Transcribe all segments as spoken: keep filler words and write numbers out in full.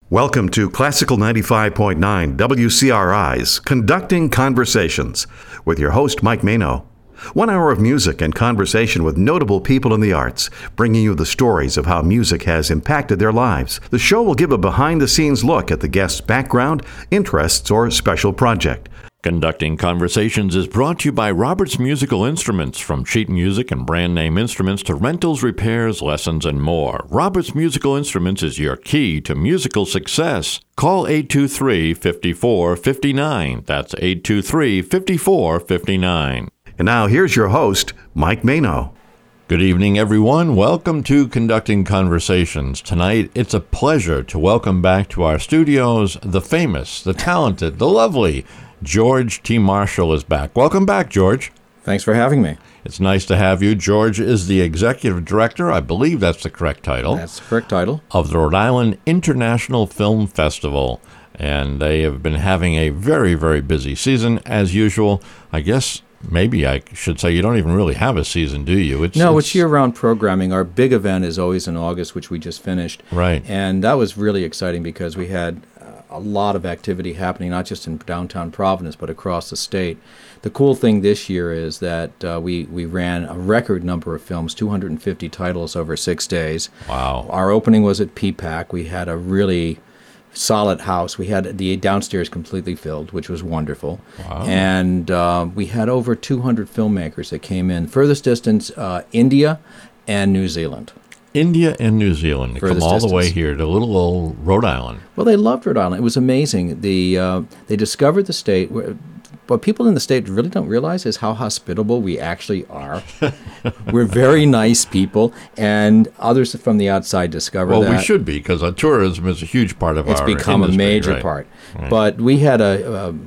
Welcome to Classical ninety-five point nine W C R I's Conducting Conversations with your host, Mike Mano. One hour of music and conversation with notable people in the arts, bringing you the stories of how music has impacted their lives. The show will give a behind-the-scenes look at the guest's background, interests, or special project. Conducting Conversations is brought to you by Roberts Musical Instruments, from sheet music and brand name instruments to rentals, repairs, lessons, and more. Roberts Musical Instruments is your key to musical success. Call eight two three, five four five nine. That's eight two three, five four five nine. And now here's your host, Mike Mano. Good evening, everyone. Welcome to Conducting Conversations. Tonight, it's a pleasure to welcome back to our studios the famous, the talented, the lovely George T. Marshall is back. Welcome back, George. Thanks for having me. It's nice to have you. George is the executive director, I believe that's the correct title. That's the correct title. Of the Rhode Island International Film Festival. And they have been having a very, very busy season, as usual. I guess maybe I should say you don't even really have a season, do you? It's, no, it's, it's year-round programming. Our big event is always in August, which we just finished. Right. And that was really exciting because we had a lot of activity happening, not just in downtown Providence, but across the state. The cool thing this year is that uh, we, we ran a record number of films, two hundred fifty titles over six days. Wow. Our opening was at P PAC. We had a really solid house. We had the downstairs completely filled, which was wonderful. Wow. And uh, we had over two hundred filmmakers that came in. Furthest distance, uh, India and New Zealand. India and New Zealand to come all distance. the way here to little old Rhode Island. Well, they loved Rhode Island. It was amazing. The uh, they discovered the state. What people in the state really don't realize is how hospitable we actually are. We're very nice people, and others from the outside discover well, that. Well, we should be, because tourism is a huge part of it's our become industry, a major right? part. Right. But we had a... a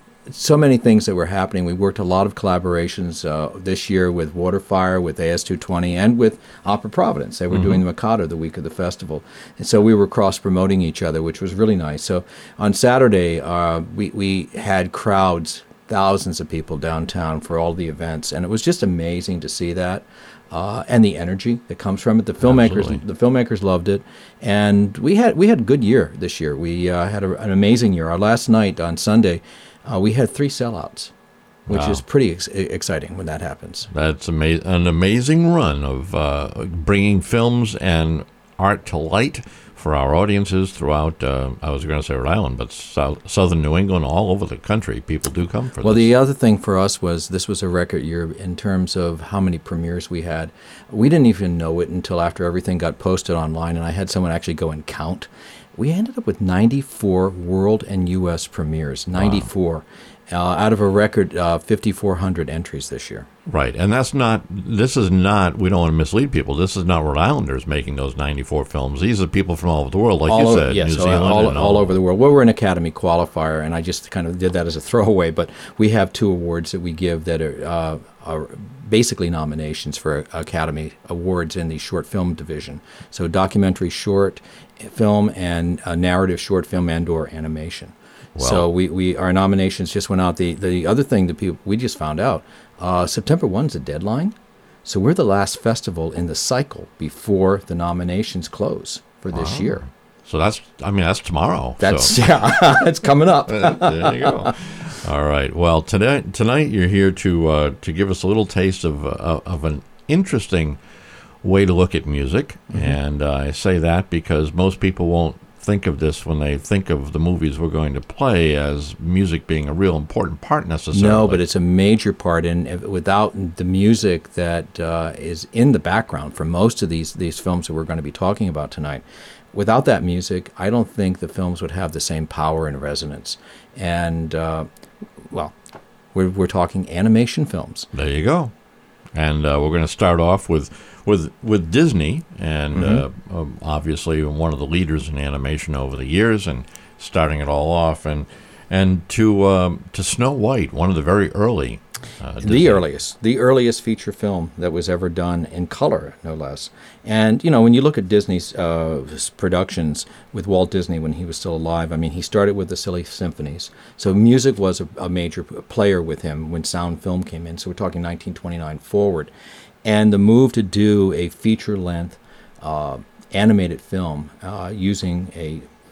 so many things that were happening. We worked a lot of collaborations uh, this year with Waterfire, with A S two twenty, and with Opera Providence. They were mm-hmm. doing the Mikado the week of the festival. And so we were cross-promoting each other, which was really nice. So on Saturday, uh, we, we had crowds, thousands of people downtown for all the events. And it was just amazing to see that. Uh, and the energy that comes from it. The filmmakers, Absolutely. the filmmakers loved it, and we had we had a good year this year. We uh, had a, an amazing year. Our last night on Sunday, uh, we had three sellouts, which wow. is pretty ex- exciting when that happens. That's ama- an amazing run of uh, bringing films and art to light for our audiences throughout, uh, I was going to say Rhode Island, but south, southern New England, all over the country. People do come for well, this. Well, the other thing for us was this was a record year in terms of how many premieres we had. We didn't even know it until after everything got posted online, and I had someone actually go and count. We ended up with ninety-four world and U S premieres, ninety-four, wow. uh, out of a record uh, fifty-four hundred entries this year. Right, and that's not, this is not, we don't want to mislead people, this is not Rhode Islanders making those ninety-four films. These are people from all over the world, like all you over, said, yes, New Zealand. all, and all, all over the world. Well, we're an Academy qualifier, and I just kind of did that as a throwaway, but we have two awards that we give that are, uh, are basically nominations for Academy Awards in the short film division. So documentary short film and a narrative short film and or animation. Well, so we, we our nominations just went out. The the other thing that people we just found out, uh, September first is the deadline. So we're the last festival in the cycle before the nominations close for this wow. year. So that's, I mean, that's tomorrow. That's, so. yeah, it's coming up. There you go. All right. Well, today, tonight you're here to uh, to give us a little taste of uh, of an interesting way to look at music. Mm-hmm. And uh, I say that because most people won't think of this when they think of the movies we're going to play as music being a real important part necessarily. No, but it's a major part, and without the music that uh, is in the background for most of these these films that we're going to be talking about tonight, without that music, I don't think the films would have the same power and resonance. And, uh, well, we're, we're talking animation films. There you go. And uh, we're going to start off with with with Disney, and mm-hmm. uh, um, obviously one of the leaders in animation over the years, and starting it all off, and and to um, to Snow White, one of the very early. Uh, the earliest, the earliest feature film that was ever done in color, no less. And, you know, when you look at Disney's uh, productions with Walt Disney when he was still alive, I mean, he started with the Silly Symphonies. So music was a, a major player with him when sound film came in. So we're talking nineteen twenty-nine forward. And the move to do a feature-length uh, animated film uh, using a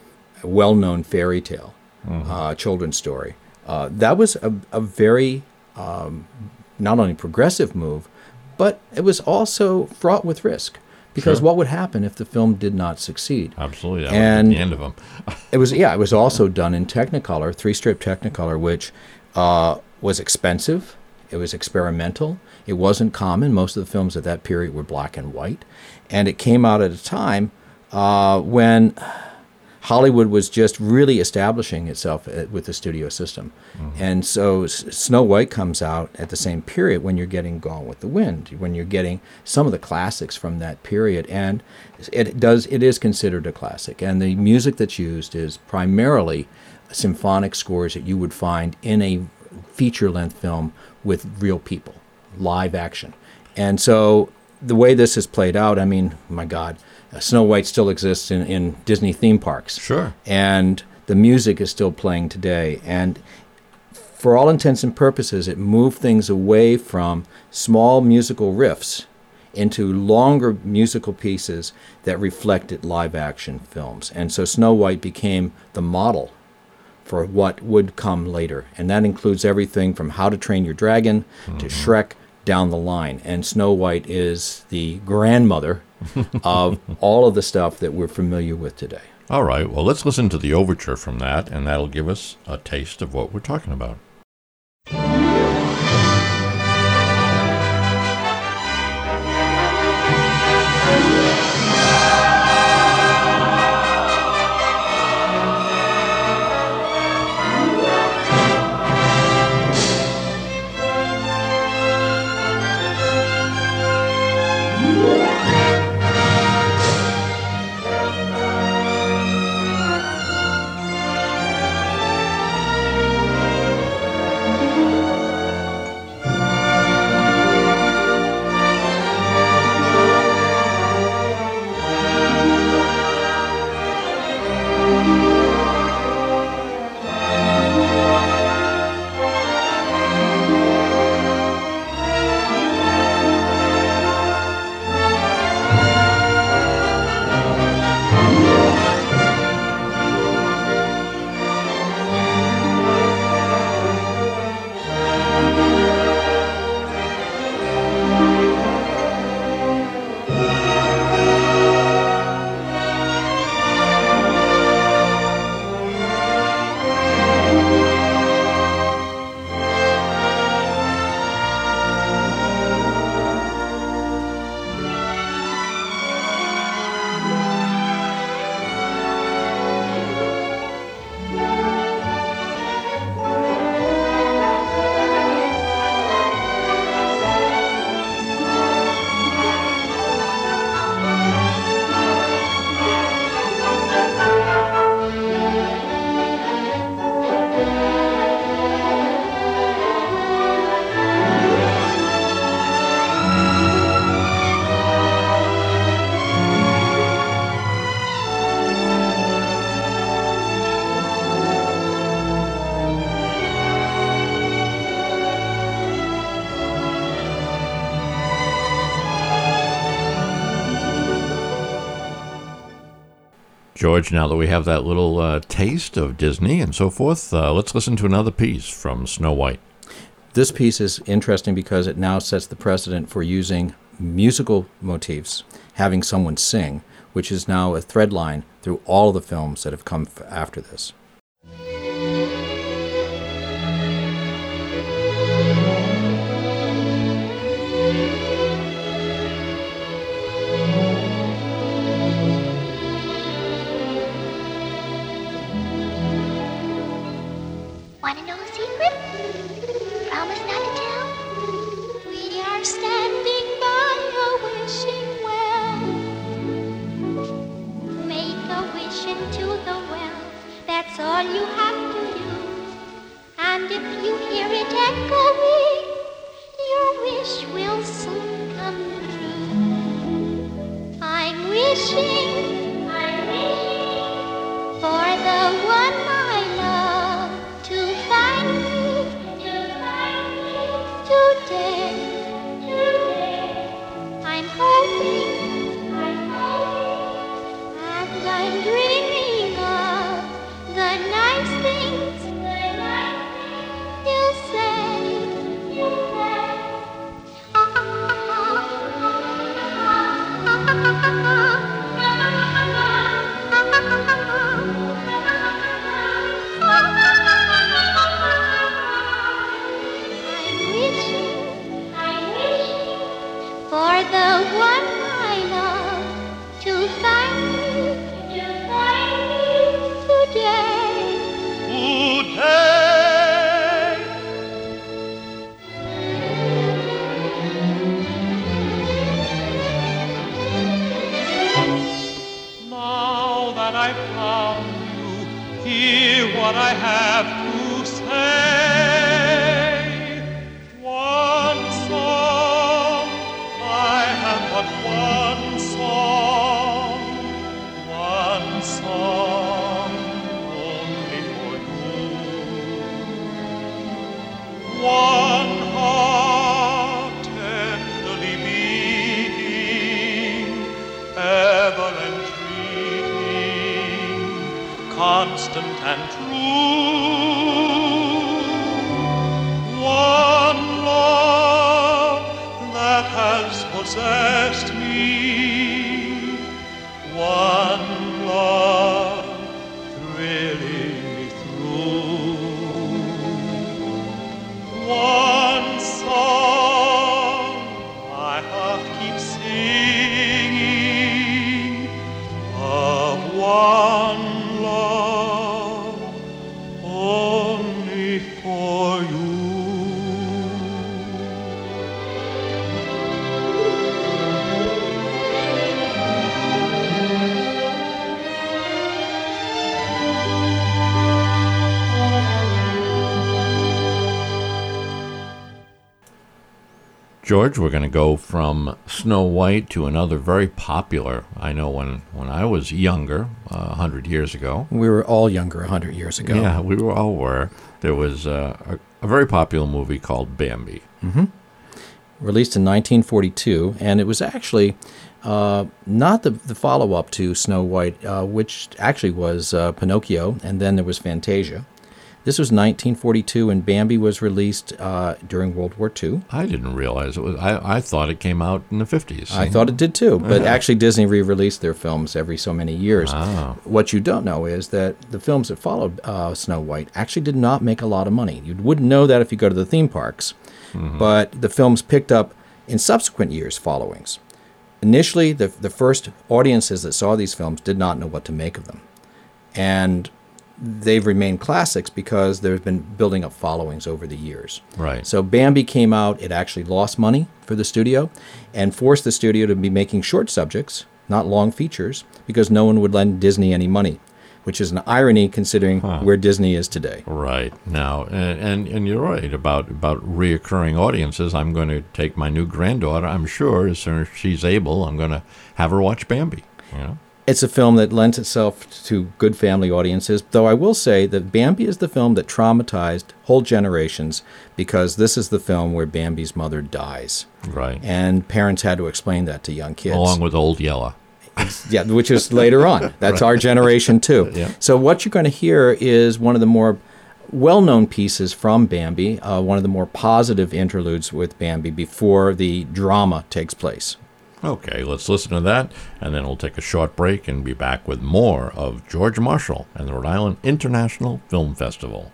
a well-known fairy tale, mm-hmm. uh, children's story. Uh, that was a, a very um, not only progressive move, but it was also fraught with risk. Because sure. what would happen if the film did not succeed? Absolutely, that and was the end of them. it was yeah, it was also done in Technicolor, three-strip Technicolor, which uh, was expensive. It was experimental. It wasn't common. Most of the films at that period were black and white, and it came out at a time uh, when Hollywood was just really establishing itself with the studio system. Mm-hmm. And so S- Snow White comes out at the same period when you're getting Gone with the Wind, when you're getting some of the classics from that period. And it does it is considered a classic. And the music that's used is primarily symphonic scores that you would find in a feature-length film with real people, live action. And so the way this is played out, I mean, my God, Uh, Snow White still exists in, in Disney theme parks. Sure. And the music is still playing today. And for all intents and purposes, it moved things away from small musical riffs into longer musical pieces that reflected live action films. And so Snow White became the model for what would come later. And that includes everything from How to Train Your Dragon mm-hmm. to Shrek down the line. And Snow White is the grandmother of all of the stuff that we're familiar with today. All right, well, let's listen to the overture from that, and that'll give us a taste of what we're talking about. George, now that we have that little uh, taste of Disney and so forth, uh, let's listen to another piece from Snow White. This piece is interesting because it now sets the precedent for using musical motifs, having someone sing, which is now a thread line through all of the films that have come f- after this. Want to know a secret? Promise not to tell? We are standing by a wishing well. Make a wish into the well. That's all you have to do. And if you hear it echoing, your wish will soon come true. I'm wishing, I'm wishing for the one I love to find me, to find me today. Today. I'm hoping, I'm hoping, and I'm dreaming of hear what I have to say. One song, I have but one song, one song only for you. One heart tenderly beating, ever entreating, constant and true. One love that has possessed me, one love thrilling me through. One song I have keep singing of one love only for you. George, we're going to go from Snow White to another very popular. I know when, when I was younger, uh, one hundred years ago. We were all younger one hundred years ago. Yeah, we were all were. There was uh, a, a very popular movie called Bambi. Mm-hmm. Released in nineteen forty-two, and it was actually uh, not the, the follow-up to Snow White, uh, which actually was uh, Pinocchio, and then there was Fantasia. This was nineteen forty-two, and Bambi was released uh, during World War Two. I didn't realize it was. I, I thought it came out in the fifties. I thought it did too, but actually Disney re-released their films every so many years. Ah. What you don't know is that the films that followed uh, Snow White actually did not make a lot of money. You wouldn't know that if you go to the theme parks, mm-hmm. but the films picked up in subsequent years' followings. Initially, the the first audiences that saw these films did not know what to make of them, and they've remained classics because there's been building up followings over the years. Right. So Bambi came out, it actually lost money for the studio and forced the studio to be making short subjects, not long features, because no one would lend Disney any money, which is an irony considering huh. where Disney is today. Right. Now, and, and, and you're right about, about reoccurring audiences. I'm going to take my new granddaughter, I'm sure, as soon as she's able, I'm going to have her watch Bambi, you know? It's a film that lends itself to good family audiences, though I will say that Bambi is the film that traumatized whole generations because this is the film where Bambi's mother dies. Right. And parents had to explain that to young kids. Along with Old Yeller. Yeah, which is later on. That's right. Our generation, too. Yeah. So what you're going to hear is one of the more well-known pieces from Bambi, uh, one of the more positive interludes with Bambi before the drama takes place. Okay, let's listen to that, and then we'll take a short break and be back with more of George Marshall and the Rhode Island International Film Festival.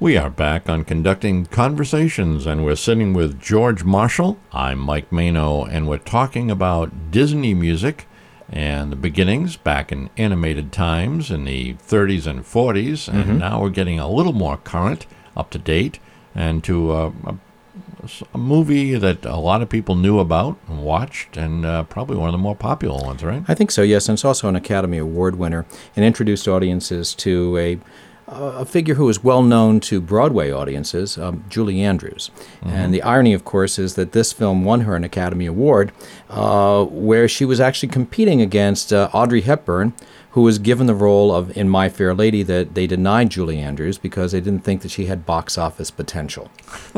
We are back on Conducting Conversations, and we're sitting with George Marshall. I'm Mike Mano, and we're talking about Disney music and the beginnings back in animated times in the thirties and forties, and Mm-hmm. now we're getting a little more current, up to date, and to uh, a, a movie that a lot of people knew about and watched, and uh, probably one of the more popular ones, right? I think so, yes, and it's also an Academy Award winner and introduced audiences to a a figure who is well known to Broadway audiences, um, Julie Andrews. Mm-hmm. And the irony, of course, is that this film won her an Academy Award, uh, where she was actually competing against uh, Audrey Hepburn, who was given the role of in My Fair Lady that they denied Julie Andrews because they didn't think that she had box office potential.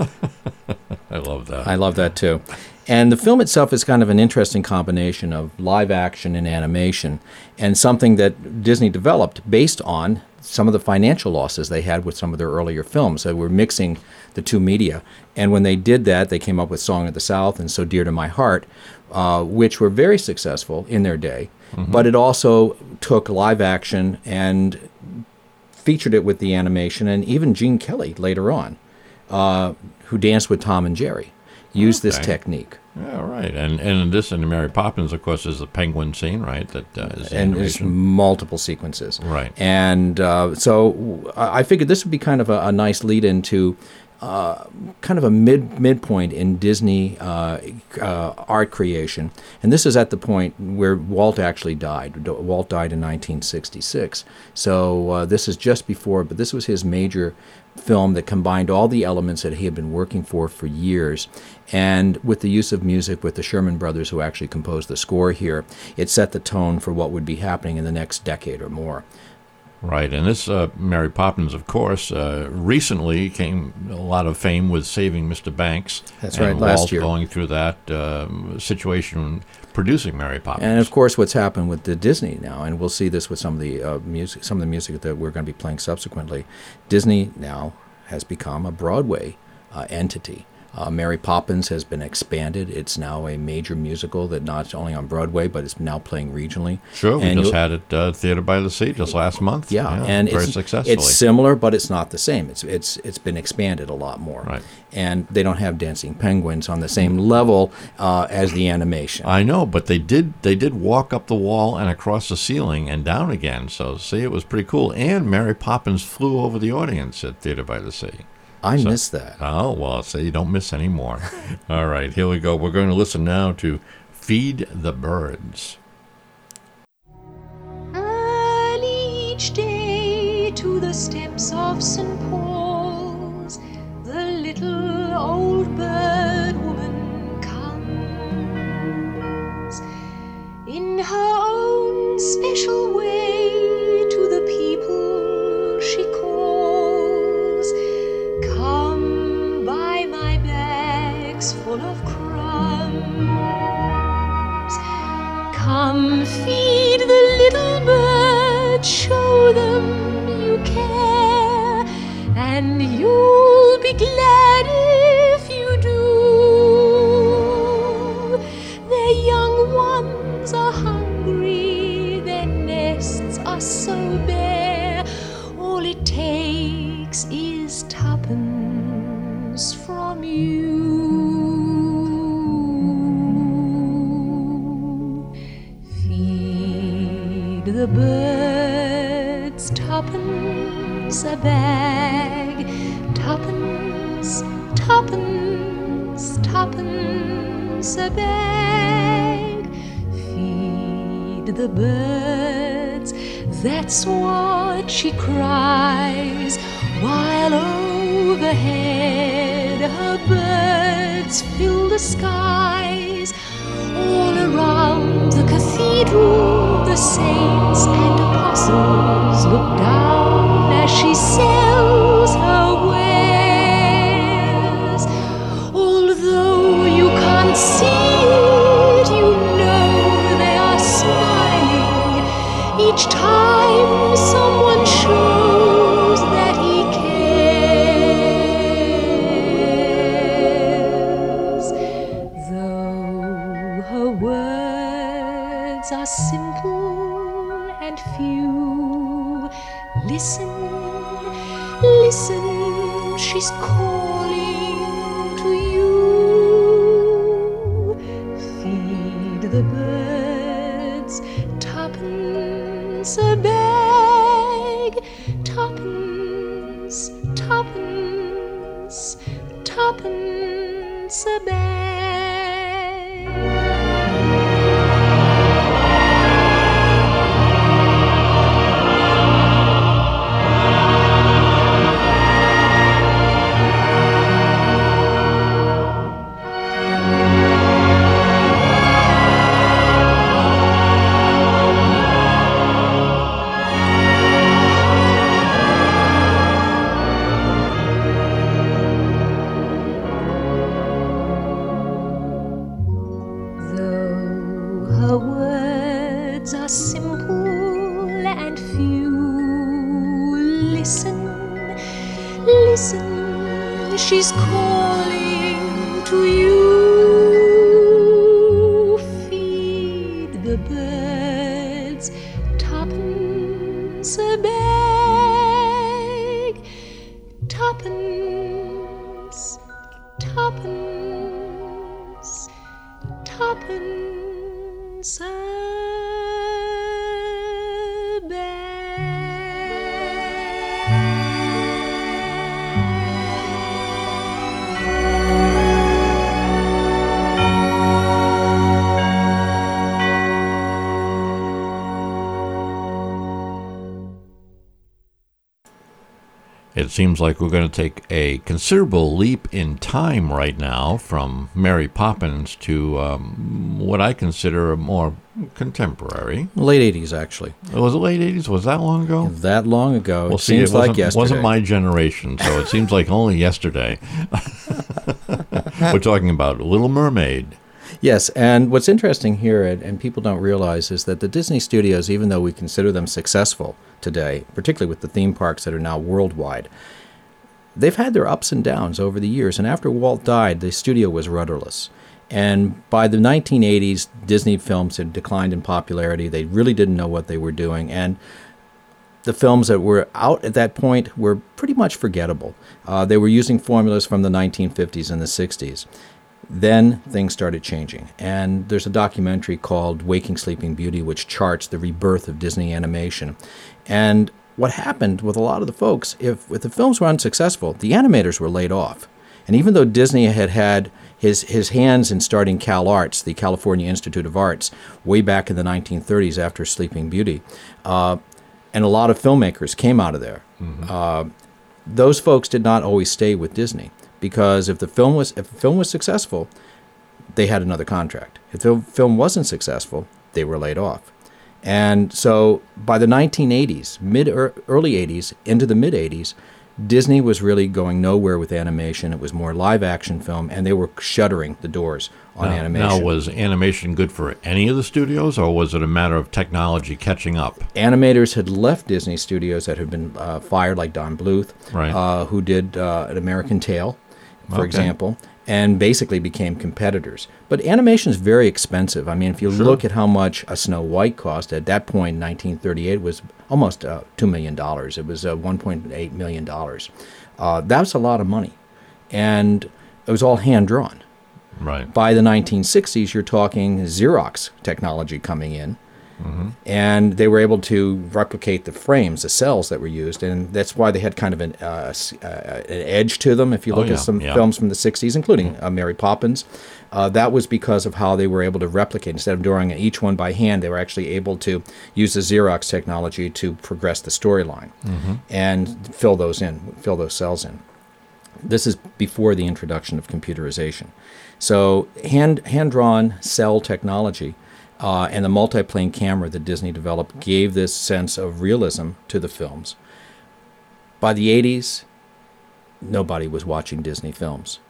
I love that. I love that too. And the film itself is kind of an interesting combination of live action and animation, and something that Disney developed based on some of the financial losses they had with some of their earlier films. They were mixing the two media. And when they did that, they came up with Song of the South and So Dear to My Heart, uh, which were very successful in their day. Mm-hmm. But it also took live action and featured it with the animation, and even Gene Kelly later on, uh, who danced with Tom and Jerry, used Okay. this technique. Yeah, right. And and this in Mary Poppins, of course, is the penguin scene, right? That uh, is And there's animation. multiple sequences. Right. And uh, so I I figured this would be kind of a, a nice lead into uh, kind of a mid midpoint in Disney uh, uh, art creation. And this is at the point where Walt actually died. D- Walt died in nineteen sixty-six. So uh, this is just before, but this was his major film that combined all the elements that he had been working for for years. And with the use of music with the Sherman Brothers, who actually composed the score here, it set the tone for what would be happening in the next decade or more. Right, and this uh, Mary Poppins, of course, uh, recently came a lot of fame with Saving Mister Banks. That's and right, last Walt year. going through that uh, situation producing Mary Poppins. And of course, what's happened with the Disney now, and we'll see this with some of the uh, music, some of the music that we're going to be playing subsequently. Disney now has become a Broadway uh, entity. Uh, Mary Poppins has been expanded. It's now a major musical that not only on Broadway, but it's now playing regionally. Sure, we And just you'll- had it uh, Theater by the Sea just last month. Yeah, and very it's, successfully. it's similar, but it's not the same. It's it's it's been expanded a lot more. Right. And they don't have dancing penguins on the same level uh, as the animation. I know, but they did they did walk up the wall and across the ceiling and down again. So see, it was pretty cool. And Mary Poppins flew over the audience at Theater by the Sea. I missed that. Oh, well, so you don't miss any more. All right, here we go. We're going to listen now to Feed the Birds. Early each day to the steps of Saint Paul's, the little old bird woman comes. In her own special way to the people she calls, come buy my bags full of crumbs. Come feed the little birds, show them you care, and you'll be glad if you do. Their young ones are hungry, their nests are so bare, all it takes is tuppence from you. Feed the birds tuppence a bag, tuppence, tuppence, tuppence a bag. Feed the birds, that's what she cries, while overhead her birds fill the skies. All around the cathedral, the saints and apostles look down as she sells her wares. Although you can't see it, you know they are smiling each time someone shows that he cares. Though her words are simple and few, listen, listen, she's calling to you. Feed the birds, tuppence a bag, tuppence, tuppence, tuppence a bag. She's calling to you. Feed the birds, tuppence a bag, tuppence, tuppence, tuppence a It seems like we're going to take a considerable leap in time right now from Mary Poppins to um, what I consider a more contemporary. Late eighties, actually. Was it late eighties? Was that long ago? That long ago. Well, it see, seems it wasn't, like yesterday. wasn't my generation, so it seems like only yesterday. We're talking about Little Mermaid. Yes, and what's interesting here, and, and people don't realize, is that the Disney studios, even though we consider them successful today, particularly with the theme parks that are now worldwide, they've had their ups and downs over the years. And after Walt died, the studio was rudderless. And by the nineteen eighties, Disney films had declined in popularity. They really didn't know what they were doing. And the films that were out at that point were pretty much forgettable. Uh, they were using formulas from the nineteen fifties and the sixties. Then things started changing, and there's a documentary called Waking Sleeping Beauty, which charts the rebirth of Disney animation. And what happened with a lot of the folks, if, if the films were unsuccessful, the animators were laid off. And even though Disney had had his, his hands in starting CalArts, the California Institute of Arts, way back in the nineteen thirties after Sleeping Beauty, uh, and a lot of filmmakers came out of there, mm-hmm. uh, those folks did not always stay with Disney. Because if the film was if the film was successful, they had another contract. If the film wasn't successful, they were laid off. And so by the nineteen eighties, mid or early eighties into the mid eighties, Disney was really going nowhere with animation. It was more live action film, and they were shuttering the doors on now, animation. Now, was animation good for any of the studios, or was it a matter of technology catching up? Animators had left Disney studios that had been uh, fired, like Don Bluth, right. uh, who did uh, An American Tail, for okay. example, and basically became competitors. But animation is very expensive. I mean, if you sure. look at how much a Snow White cost, at that point in nineteen thirty-eight, it was almost uh, two million dollars. It was uh, one point eight million dollars. Uh, that's a lot of money. And it was all hand-drawn. Right. By the nineteen sixties, you're talking Xerox technology coming in. Mm-hmm. And they were able to replicate the frames, the cells that were used, and that's why they had kind of an, uh, uh, an edge to them. If you look oh, yeah. at some yeah. films from the sixties, including uh, Mary Poppins, uh, that was because of how they were able to replicate. Instead of drawing each one by hand, they were actually able to use the Xerox technology to progress the storyline mm-hmm. and fill those in, fill those cells in. This is before the introduction of computerization. So hand hand-drawn cell technology Uh, and the multiplane camera that Disney developed gave this sense of realism to the films. By the eighties, nobody was watching Disney films.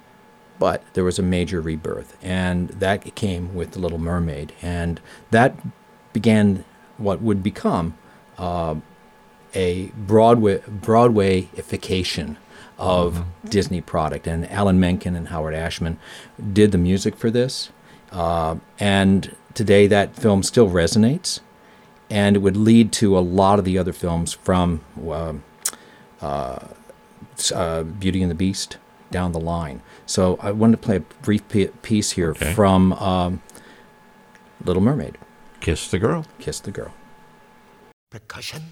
But there was a major rebirth, and that came with The Little Mermaid. And that began what would become uh, a Broadway, Broadway-ification of mm-hmm. Disney product. And Alan Menken and Howard Ashman did the music for this. Uh, and today that film still resonates, and it would lead to a lot of the other films from uh, uh, uh, Beauty and the Beast down the line. So I wanted to play a brief piece here okay. from um, Little Mermaid. Kiss the Girl. Kiss the Girl. Percussion,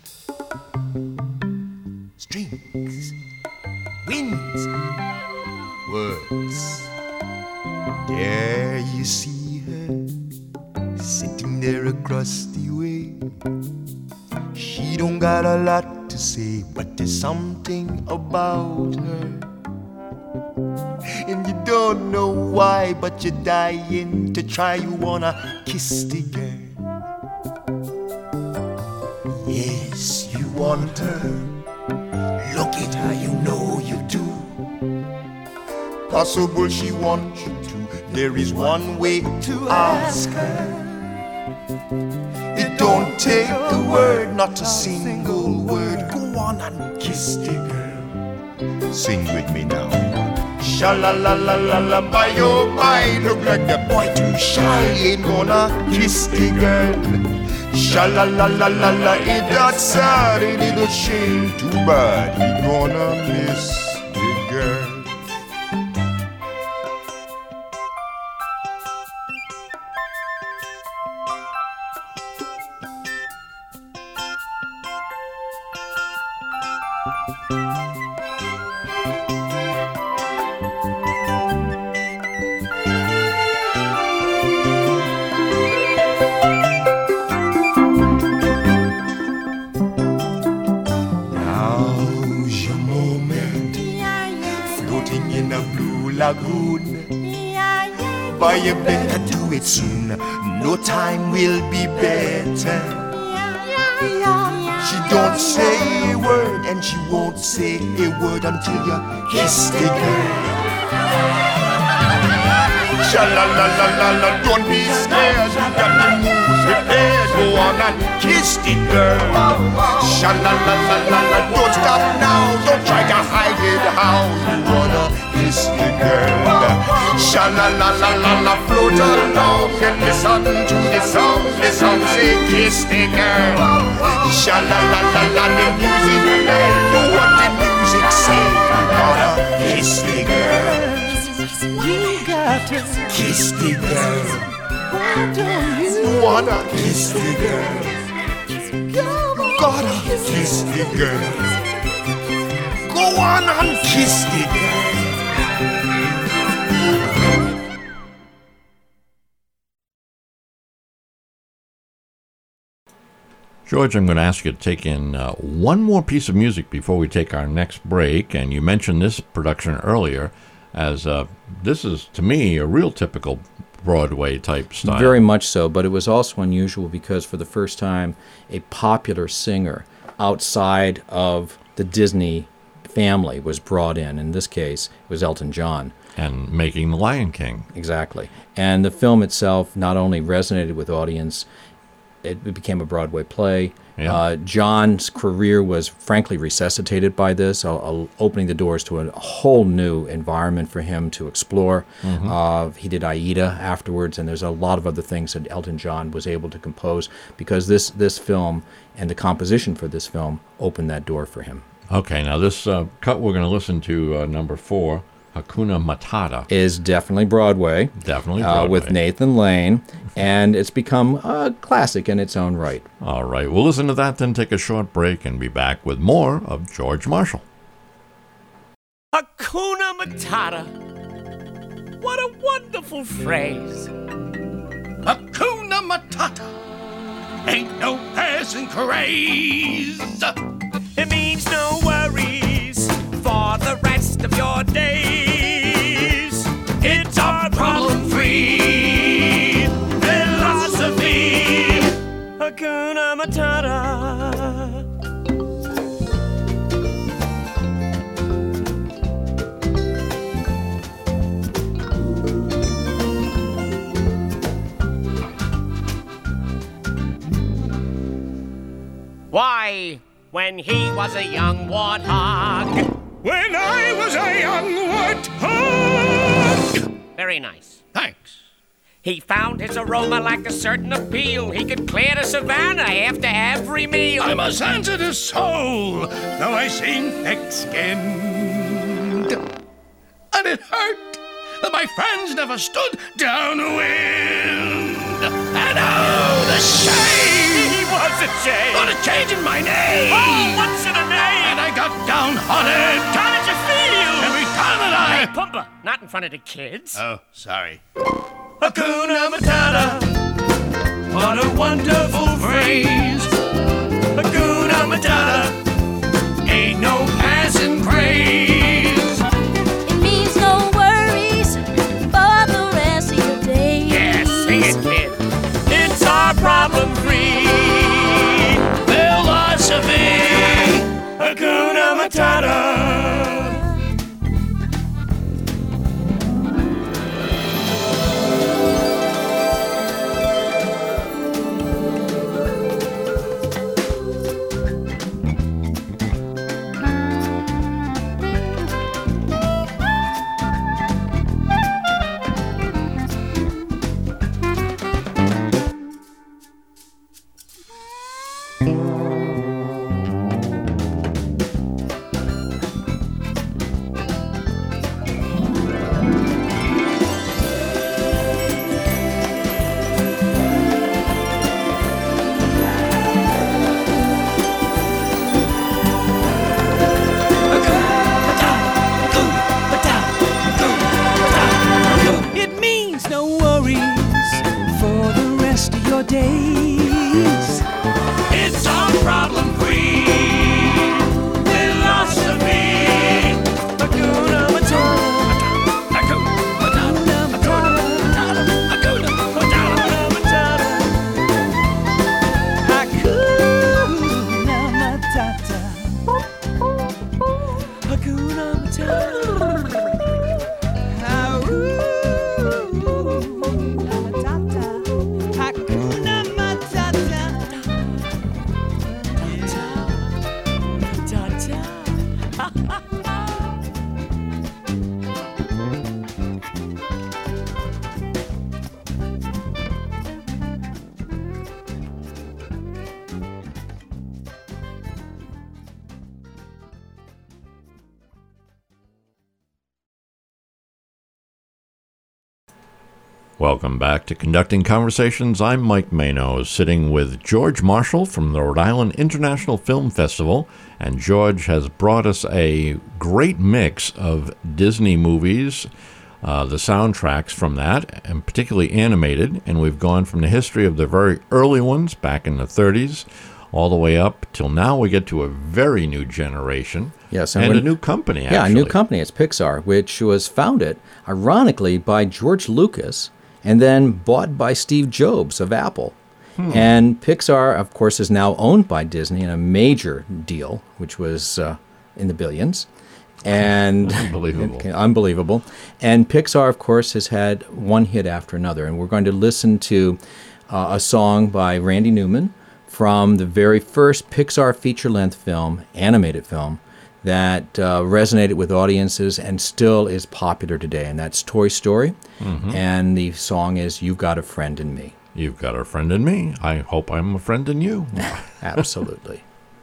strings, winds, words. There you see her, sitting there across the way. She don't got a lot to say, but there's something about her. And you don't know why, but you're dying to try. You wanna kiss the girl. Yes, you want her. Look at her, you know you do. Possible she wants you to. There is one way to ask her. It don't take a word, not a single word. Go on and kiss the girl. Sing with me now. Sha-la-la-la-la-la, my oh my, look like that boy too shy. Ain't gonna kiss the girl. Sha-la-la-la-la-la, ain't that sad, ain't it a shame? Too bad, he gonna miss the girl. Lagoon, but you better do it soon. No time will be better. She don't say a word, and she won't say a word until you kiss the girl. Sha la la la la la, don't be scared. You got the moves prepared. Go on and kiss the girl. Sha la la la la la, don't stop now. Don't try to hide it. How you wanna kiss the girl? Sha la la la la la, float along and listen to the song. The song say kiss the girl. Sha la la la la, the music play. Do what the music say. Gotta kiss the girl. You got to kiss the girl. Why don't you wanna kiss the girl? Gotta kiss the girl. Go on and kiss the girl. George, I'm going to ask you to take in uh, one more piece of music before we take our next break. And you mentioned this production earlier as uh, this is, to me, a real typical Broadway type style. Very much so, but it was also unusual because for the first time, a popular singer outside of the Disney family was brought in. In this case, it was Elton John. And making The Lion King. Exactly. And the film itself not only resonated with audience, it became a Broadway play. Yeah. Uh, John's career was frankly resuscitated by this, uh, uh, opening the doors to a whole new environment for him to explore. Mm-hmm. Uh, he did Aida afterwards, and there's a lot of other things that Elton John was able to compose because this, this film and the composition for this film opened that door for him. Okay, now this uh, cut we're going to listen to, uh, number four, Hakuna Matata. Is definitely Broadway. Definitely Broadway. Uh, with Nathan Lane, and it's become a classic in its own right. All right, we'll listen to that, then take a short break and be back with more of George Marshall. Hakuna Matata. What a wonderful phrase. Hakuna Matata. Ain't no passing craze. It means no worries for the rest of your days. It's our problem-free philosophy. Hakuna Matata. Why, when he was a young warthog. When I was a young warthog. Very nice. Thanks. He found his aroma like a certain appeal. He could clear the savannah after every meal. I'm a sensitive soul, though I seem thick-skinned. it hurt that my friends never stood downwind. And oh, the shame! He was ashamed. For the change in my name. Oh, what's in a name? And I got downhearted. How did you feel? Every time that I... Hey, Pumba, not in front of the kids. Oh, sorry. Hakuna Matata. What a wonderful phrase. Hakuna Matata. Ain't no passing craze. It means no worries for the rest of your days. Yeah, sing it, kid. It's our problem-free Philosophy. Hakuna Matata. It means no worries for the rest of your days. It's our problem-free philosophy. Hakuna Matata. Hakuna Matata. Hakuna Matata. Hakuna Matata. Hakuna Matata. Hakuna Matata. Welcome back to Conducting Conversations. I'm Mike Mano, sitting with George Marshall from the Rhode Island International Film Festival. And George has brought us a great mix of Disney movies, uh, the soundtracks from that, and particularly animated. And we've gone from the history of the very early ones back in the thirties all the way up till now we get to a very new generation. Yes, and, and a when- new company, actually. Yeah, a new company. It's Pixar, which was founded, ironically, by George Lucas and then bought by Steve Jobs of Apple. Hmm. And Pixar, of course, is now owned by Disney in a major deal, which was uh, in the billions. And Unbelievable. unbelievable. And Pixar, of course, has had one hit after another. And we're going to listen to uh, a song by Randy Newman from the very first Pixar feature-length film, animated film, that uh, resonated with audiences and still is popular today, and that's Toy Story. Mhm. And the song is You've Got a Friend in Me. You've got a friend in me. I hope I'm a friend in you. Absolutely.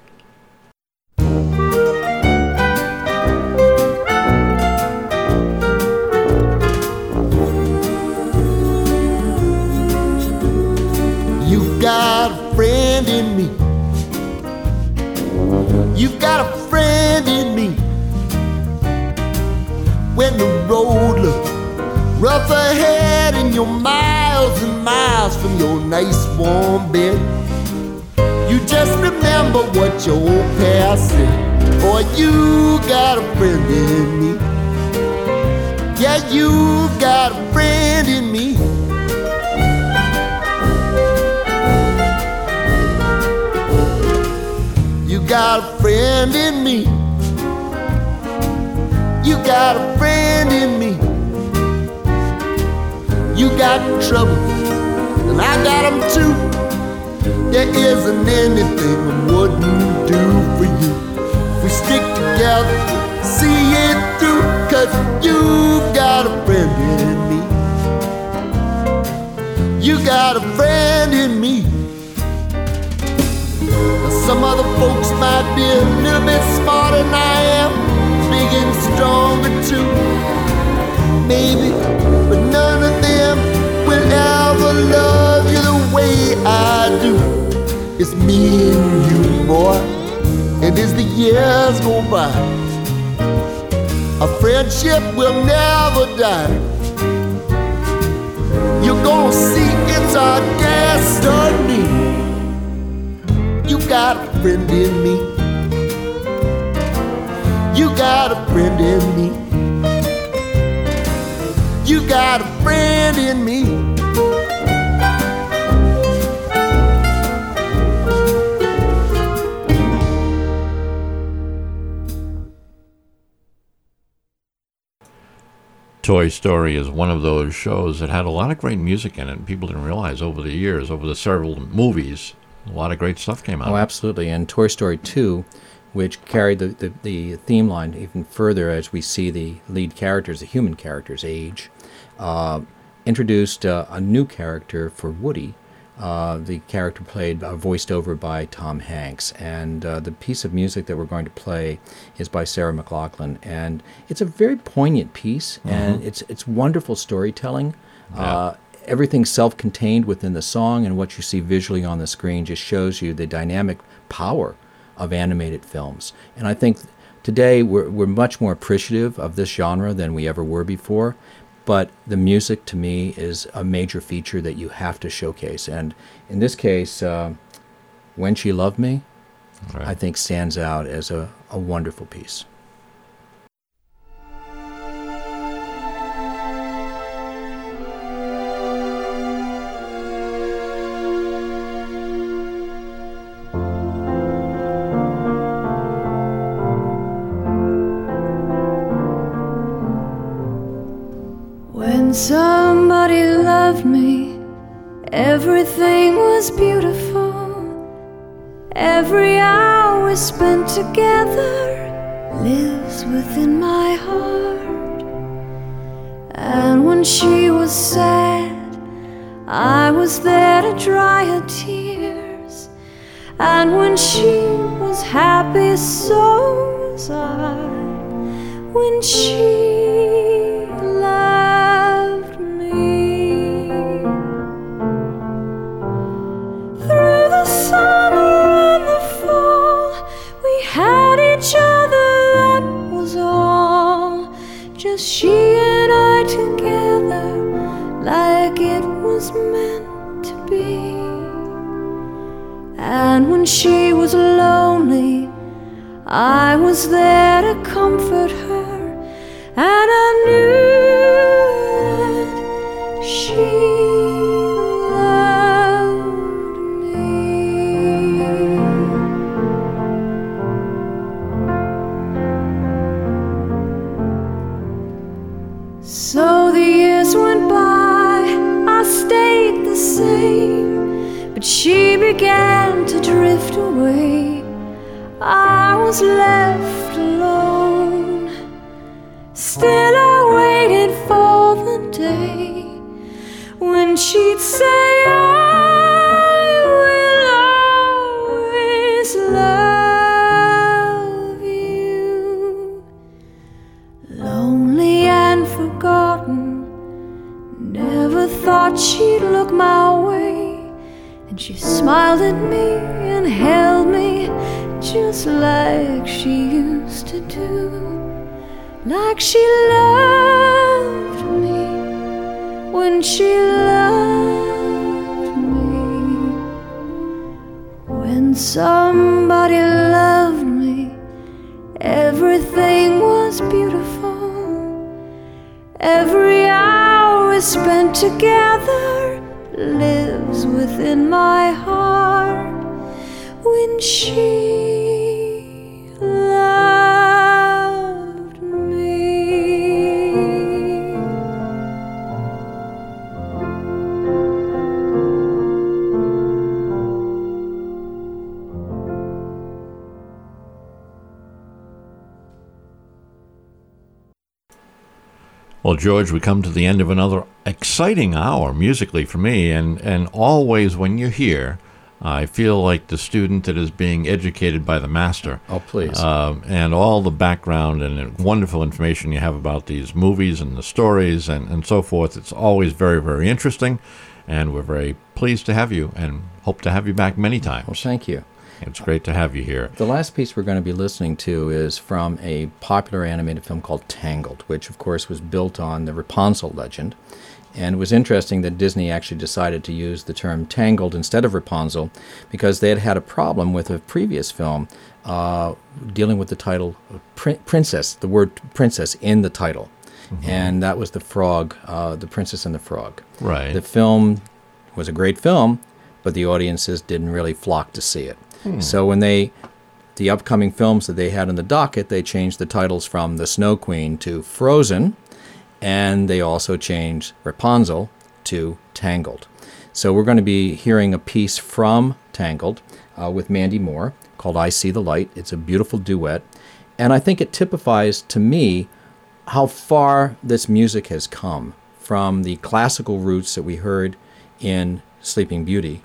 You've got a friend in me. You've got a friend in me. When the road looks rough ahead and you're miles and miles from your nice warm bed, you just remember what your old past said. Boy, you got a friend in me. Yeah, you got a friend in me. You got a friend in me. You got a friend in me. You got trouble, and I got them too. There isn't anything I wouldn't do for you. If we stick together, see it through, 'cause you've got a friend in me. You got a friend in me. Some other folks might be a little bit smarter than I am, big and stronger too. maybe, but none of them will ever love you the way I do. It's me and you, boy, and as the years go by, our friendship will never die. You're gonna see it's our destiny. You got a friend in me. You got a friend in me. You got a friend in me. Toy Story is one of those shows that had a lot of great music in it, and people didn't realize over the years, over the several movies, a lot of great stuff came out. Oh, absolutely. And Toy Story two, which carried the, the, the theme line even further as we see the lead characters, the human characters, age, uh, introduced uh, a new character for Woody. Uh, the character played, uh, voiced over by Tom Hanks. And uh, the piece of music that we're going to play is by Sarah McLachlan. And it's a very poignant piece, mm-hmm. and it's it's wonderful storytelling. Yeah. Uh, everything's self-contained within the song, and what you see visually on the screen just shows you the dynamic power of animated films. And I think today we're, we're much more appreciative of this genre than we ever were before. But the music, to me, is a major feature that you have to showcase. And in this case, uh, When She Loved Me, right. I think stands out as a, a wonderful piece. Somebody loved me, everything was beautiful. Every hour spent together lives within my heart. And when she was sad, I was there to dry her tears. And when she was happy, so was I. When she she and I together, like it was meant to be. And when she was lonely, I was there to comfort her, and I knew that she So the years went by, I stayed the same, but she began to drift away. I was left alone. Still I waited for the day when she'd say, I will always love you. Lonely and forgotten, never thought she'd look my way. And she smiled at me and held me just like she used to do. Like she loved me when she loved me. When somebody loved me, everything was beautiful. Every hour spent together lives within my heart. When she loved me. Well, George, we come to the end of another exciting hour musically for me, and, and always when you're here, I feel like the student that is being educated by the master. Oh, please. Uh, and all the background and wonderful information you have about these movies and the stories and, and so forth. It's always very, very interesting. And we're very pleased to have you and hope to have you back many times. Well, thank you. It's great to have you here. The last piece we're going to be listening to is from a popular animated film called Tangled, which, of course, was built on the Rapunzel legend. And it was interesting that Disney actually decided to use the term Tangled instead of Rapunzel because they had had a problem with a previous film uh, dealing with the title Prin- Princess, the word princess in the title. Mm-hmm. And that was The Frog, uh, The Princess and the Frog. Right. The film was a great film, but the audiences didn't really flock to see it. Hmm. So when they, the upcoming films that they had in the docket, they changed the titles from The Snow Queen to Frozen, and they also changed Rapunzel to Tangled. So we're going to be hearing a piece from Tangled uh, with Mandy Moore called I See the Light. It's a beautiful duet, and I think it typifies to me how far this music has come from the classical roots that we heard in Sleeping Beauty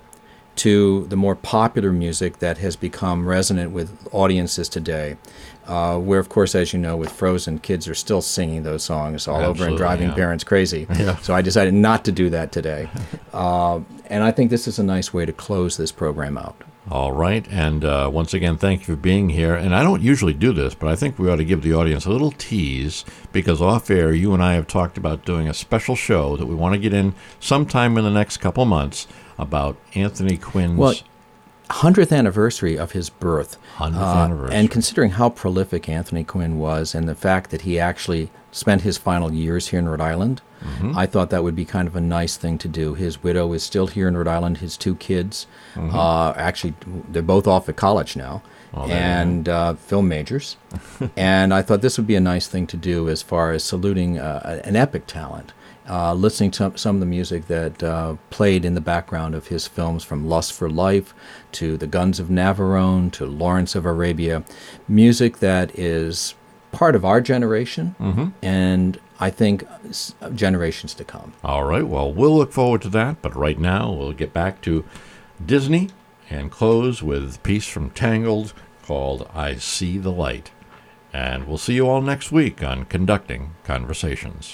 to the more popular music that has become resonant with audiences today, uh, where, of course, as you know, with Frozen, kids are still singing those songs all Absolutely, over and driving yeah. parents crazy. Yeah. So I decided not to do that today. uh, and I think this is a nice way to close this program out. All right. And uh, once again, thank you for being here. And I don't usually do this, but I think we ought to give the audience a little tease because off air, you and I have talked about doing a special show that we want to get in sometime in the next couple months about Anthony Quinn's well, hundredth anniversary of his birth. hundredth uh, anniversary. And considering how prolific Anthony Quinn was and the fact that he actually spent his final years here in Rhode Island, mm-hmm. I thought that would be kind of a nice thing to do. His widow is still here in Rhode Island, his two kids. Mm-hmm. Uh, actually, they're both off at college now. Oh, and uh, film majors. And I thought this would be a nice thing to do as far as saluting uh, an epic talent. Uh, listening to some of the music that uh, played in the background of his films, from Lust for Life to The Guns of Navarone to Lawrence of Arabia, music that is part of our generation mm-hmm. and I think generations to come. All right, well, we'll look forward to that, but right now we'll get back to Disney and close with a piece from Tangled called I See the Light. And we'll see you all next week on Conducting Conversations.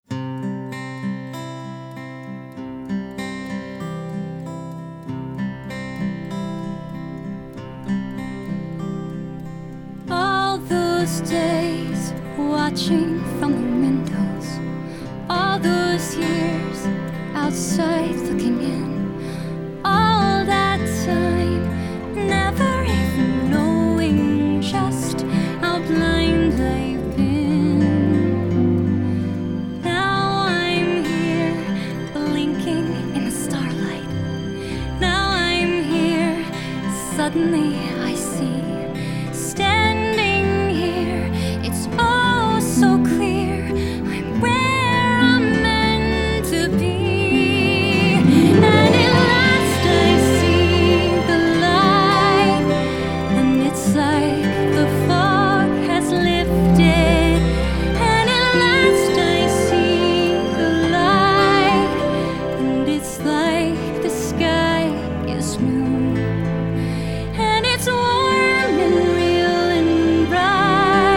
Days watching from the windows, all those years outside looking in, all that time never even knowing just how blind I've been. Now I'm here blinking in the starlight. Now I'm here, suddenly I see. So clear, I'm where I'm meant to be. And at last I see the light, and it's like the fog has lifted. And at last I see the light, and it's like the sky is new. And it's warm and real and bright.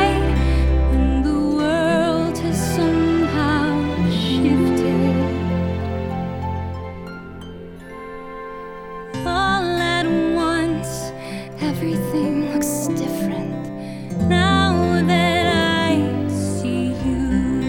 Everything looks different now that I see you.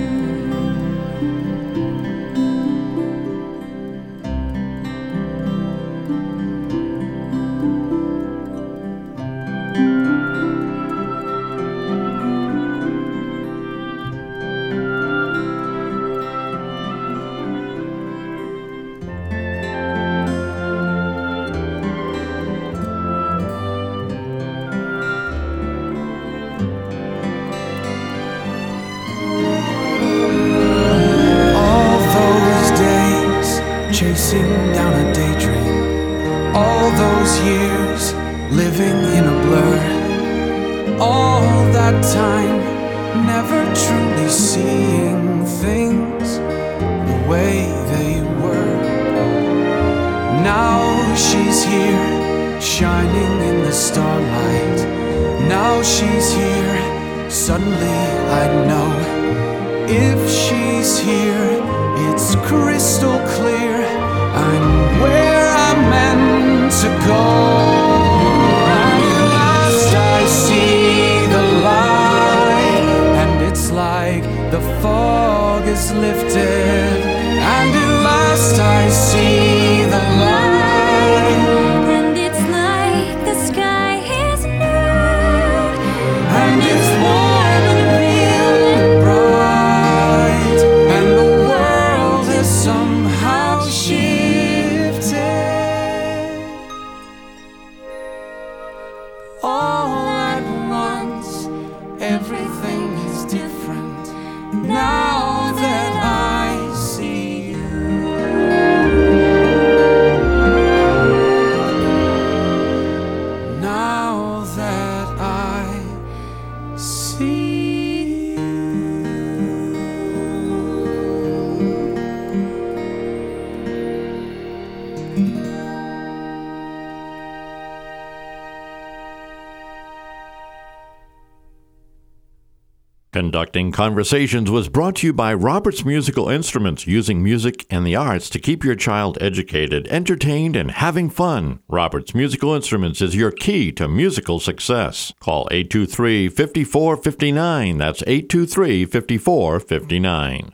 Chasing down a daydream, all those years living in a blur, all that time never truly seeing things the way they were. Now she's here, shining in the starlight. Now she's here, suddenly I know. If she's here, it's crystal clear, I'm where I'm meant to go. At last I see the light, and it's like the fog is lifted. And at last I see the light, And it's like the sky is blue, and it's warm and real and bright, and the world is somehow shifted. All at once, everything is different now that I see you. Now that I see you. Conducting Conversations was brought to you by Roberts Musical Instruments, using music and the arts to keep your child educated, entertained, and having fun. Roberts Musical Instruments is your key to musical success. Call eight two three, five four five nine. That's eight two three, five four five nine.